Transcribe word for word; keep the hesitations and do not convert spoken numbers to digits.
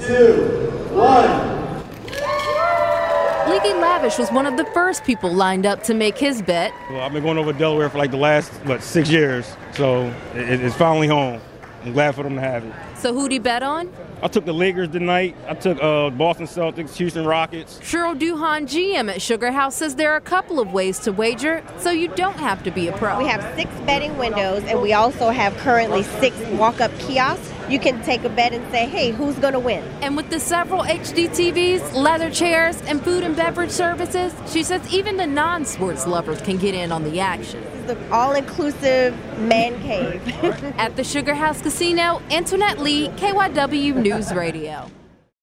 two, one. Leaky Lavish was one of the first people lined up to make his bet. Well, I've been going over to Delaware for like the last, what, six years. So it, it's finally home. I'm glad for them to have it. So who'd he bet on? I took the Lakers tonight. I took uh, Boston Celtics, Houston Rockets. Cheryl Duhan, G M at Sugar House, says there are a couple of ways to wager, so you don't have to be a pro. We have six betting windows, and we also have currently six walk-up kiosks. You can take a bet and say, hey, who's going to win? And with the several H D T Vs, leather chairs, and food and beverage services, she says even the non-sports lovers can get in on the action. This is the all-inclusive man cave. At the Sugar House Casino, Antoinette Lee, K Y W News Radio.